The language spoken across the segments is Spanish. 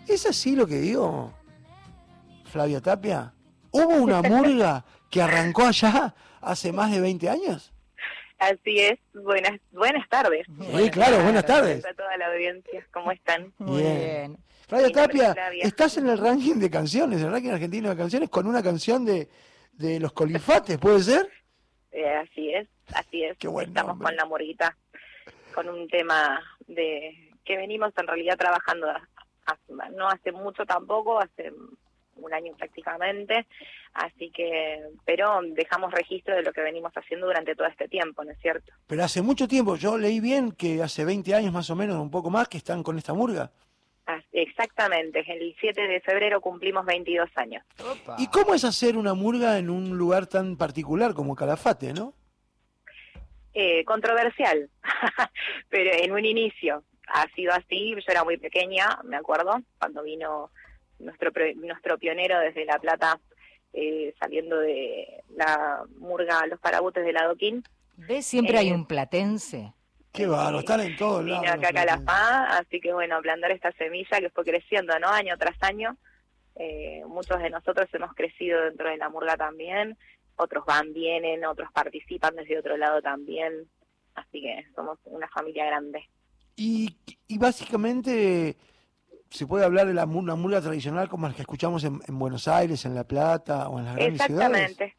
¿Es así lo que digo, Flavia Tapia? ¿Hubo una murga que arrancó allá hace más de 20 años? Así es, buenas tardes. Sí, claro, buenas tardes. A toda la audiencia, ¿cómo están? Muy bien. Flavia Tapia, Flavia. estás en el ranking de canciones, el ranking argentino de canciones, con una canción de Los Colifates, ¿puede ser? Así es. Qué buen Estamos nombre. con La Murguita, con un tema que venimos en realidad trabajando no hace mucho tampoco, hace un año prácticamente, así que, pero dejamos registro de lo que venimos haciendo durante todo este tiempo, ¿no es cierto? Pero hace mucho tiempo, yo leí bien que hace 20 años más o menos, un poco más, que están con esta murga. Exactamente, el 7 de febrero cumplimos 22 años. Opa. ¿Y cómo es hacer una murga en un lugar tan particular como Calafate, no? Controversial, pero en un inicio ha sido así. Yo era muy pequeña, me acuerdo, cuando vino nuestro pionero desde La Plata, saliendo de la murga Los Parabutes del Adoquín. ¿Ves? Siempre hay un platense. Qué bárbaro, están en todos lados. Vino acá a Calafá, así que bueno, plantar esta semilla que fue creciendo, ¿no? Año tras año. Muchos de nosotros hemos crecido dentro de la murga también. Otros vienen, otros participan desde otro lado también, así que somos una familia grande. Y básicamente se puede hablar de una murga tradicional como las que escuchamos en Buenos Aires, en La Plata o en las grandes ciudades. Exactamente,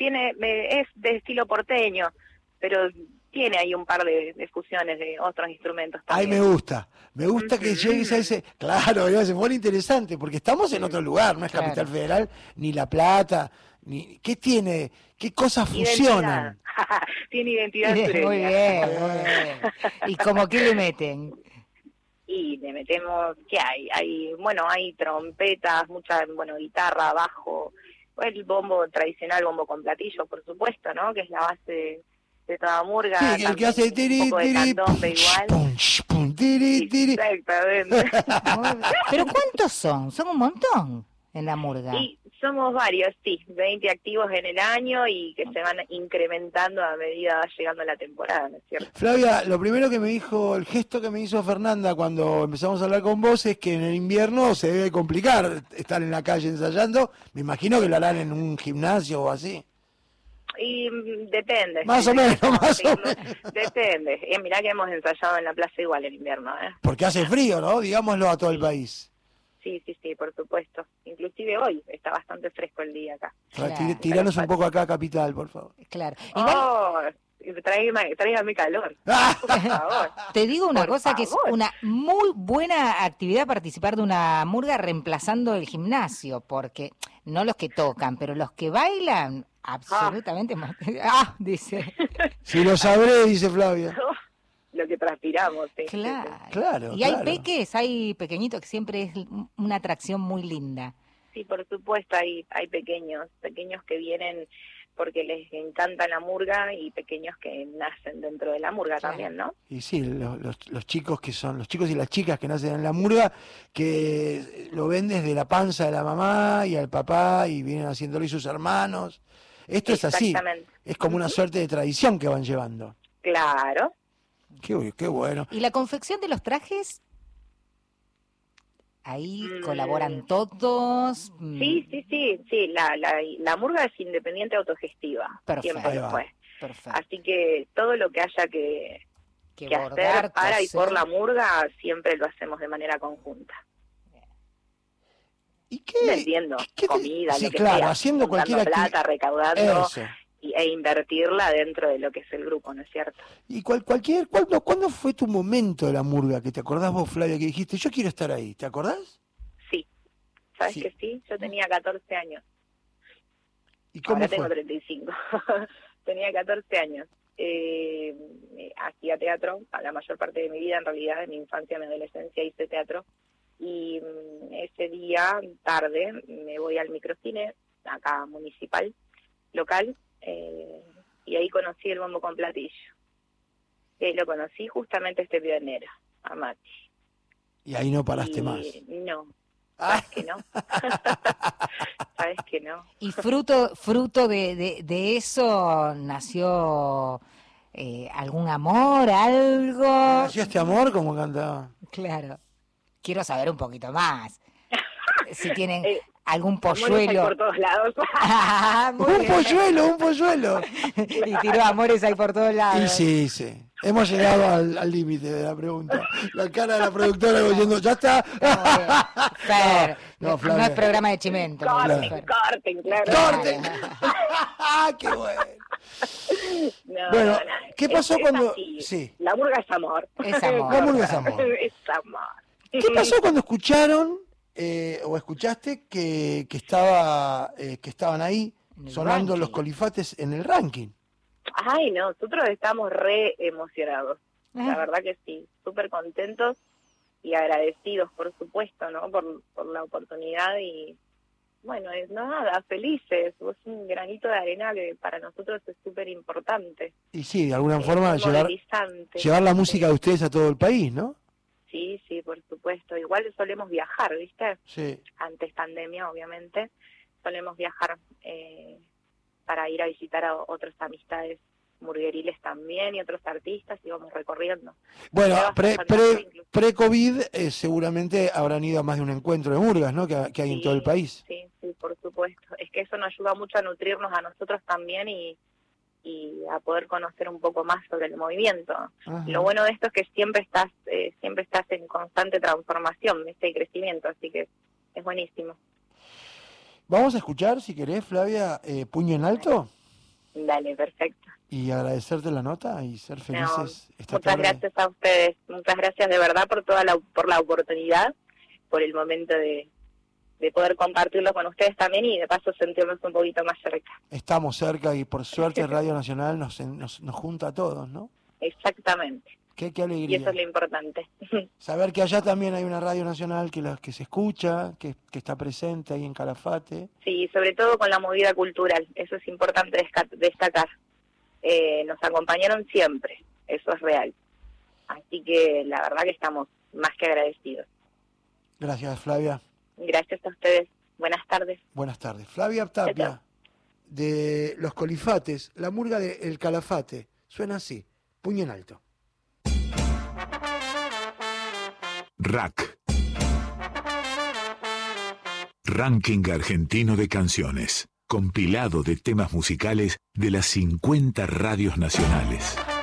es de estilo porteño, pero tiene ahí un par de fusiones de otros instrumentos también. Ay, me gusta que llegues a ese... Claro, se pone interesante, porque estamos en otro lugar, no es Claro. Capital Federal, ni La Plata, ni... ¿Qué tiene? ¿Qué cosas fusionan? Tiene identidad Muy sureña. bien, muy bien. ¿Y como qué le meten? Y le metemos, ¿qué hay? Hay trompetas, mucha, guitarra, bajo, el bombo tradicional, bombo con platillo, por supuesto, ¿no? Que es la base de toda murga. Sí, el que hace un poco de candombe igual. pum, tiri, tiri. Exactamente. ¿Pero cuántos son? Son un montón en la murga. Y somos varios, sí, 20 activos en el año y que se van incrementando a medida va llegando la temporada, ¿no es cierto? Flavia, lo primero que me dijo, el gesto que me hizo Fernanda cuando empezamos a hablar con vos es que en el invierno se debe complicar estar en la calle ensayando. Me imagino que lo harán en un gimnasio o así. Y depende. Más o menos, más o menos. Depende. Mirá que hemos ensayado en la plaza igual en invierno, ¿eh? Porque hace frío, ¿no? Digámoslo a todo el país. Sí, por supuesto. Inclusive hoy está bastante fresco el día acá. Claro. Tiranos un poco acá a Capital, por favor. Claro. Igual, Oh, tráigame calor. Por favor. te digo una por cosa que es favor. una muy buena actividad participar de una murga reemplazando el gimnasio, porque no los que tocan, pero los que bailan, absolutamente... dice. Si lo sabré, dice Flavia. Lo que transpiramos. Sí, Claro. Claro, Y hay claro. hay pequeñitos que siempre es una atracción muy linda. Sí, por supuesto, hay pequeños que vienen porque les encanta la murga y pequeños que nacen dentro de la murga Claro. también, ¿no? Y sí, los chicos que son, los chicos y las chicas que nacen en la murga, que lo ven desde la panza de la mamá y al papá y vienen haciéndolo y sus hermanos. Esto es así, Exactamente. es como una suerte de tradición que van llevando. Claro. Qué bueno. ¿Y la confección de los trajes? Ahí colaboran todos. Sí, la murga es independiente autogestiva, Perfecto. siempre Ahí lo va. fue. Perfecto. Así que todo lo que haya que bordar, hacer para y coser. por la murga, siempre lo hacemos de manera conjunta. ¿Y qué? Vendiendo comida, sí, lo que claro, sea, haciendo juntando cualquier plata, recaudando Eso. e invertirla dentro de lo que es el grupo, ¿no es cierto? ¿Y cuándo fue tu momento de la murga? Que te acordás vos, Flavia, que dijiste, yo quiero estar ahí. ¿Te acordás? Sí. ¿Sabes Sí. que sí? Yo tenía 14 años. ¿Y cómo Ahora fue? tengo 35. Tenía 14 años. Hacía teatro, a la mayor parte de mi vida, en realidad, de mi infancia, mi adolescencia, hice teatro. Y ese día, tarde, me voy al microcine, acá municipal, local, y ahí conocí el bombo con platillo. Y ahí lo conocí justamente este pionero, a Mati. Y ahí no paraste Y más. no, sabes que no. Sabes que no. Y fruto de eso nació algún amor, algo. ¿Nació este amor como cantaba? Claro. quiero saber un poquito más. Si tienen algún Amores hay polluelo. por todos lados. Muy Un bien. un polluelo. Y tiró amores ahí por todos lados. Y sí, sí. Hemos llegado al límite de la pregunta. La cara de la productora diciendo, ya está. Fer, No, no Flavia. es programa de chimento. Corten, Fer. corten, claro. ¡Corten! ¡Qué bueno! No, Bueno, no. ¿qué pasó Es cuando...? así. Sí. La murga es amor. Es amor. La murga es amor. Es amor. ¿Qué pasó cuando escucharon o escuchaste que estaban ahí En el sonando ranking. los Colifates en el ranking? Ay, no, nosotros estamos re emocionados. La Ah. verdad que sí, súper contentos y agradecidos, por supuesto, ¿no? Por la oportunidad y, bueno, es nada, felices. Es un granito de arena que para nosotros es súper importante. Y sí, de alguna Es forma muy llevar movilizante. la música de ustedes a todo el país, ¿no? Sí, sí, por supuesto. Igual solemos viajar, ¿viste? Sí. Antes pandemia, obviamente. Solemos viajar para ir a visitar a otras amistades murgueriles también y otros artistas y vamos recorriendo. Bueno, Llevas fantástico, incluso. pre-COVID seguramente habrán ido a más de un encuentro de murgas, ¿no? Que hay en todo el país. Sí, sí, por supuesto. Es que eso nos ayuda mucho a nutrirnos a nosotros también y a poder conocer un poco más sobre el movimiento. Ajá. Lo bueno de esto es que siempre estás en constante transformación, ¿viste? Y crecimiento, así que es buenísimo. Vamos a escuchar, si querés, Flavia, Puño en Alto, Dale, perfecto. y agradecerte la nota y ser felices esta Muchas tarde. gracias a ustedes, muchas gracias de verdad por por la oportunidad, por el momento de poder compartirlo con ustedes también y de paso sentirnos un poquito más cerca. Estamos cerca y por suerte Radio Nacional nos junta a todos, ¿no? Exactamente, Qué y alegría. eso es lo importante. Saber que allá también hay una Radio Nacional que se escucha, que está presente ahí en Calafate. Sí, sobre todo con la movida cultural, eso es importante destacar. Nos acompañaron siempre, eso es real. Así que la verdad que estamos más que agradecidos. Gracias, Flavia. Gracias a ustedes. Buenas tardes. Buenas tardes. Flavia Tapia, Chao. de Los Colifates, la murga de El Calafate. Suena así, Puño en Alto. Rack. Ranking argentino de canciones. Compilado de temas musicales de las 50 radios nacionales.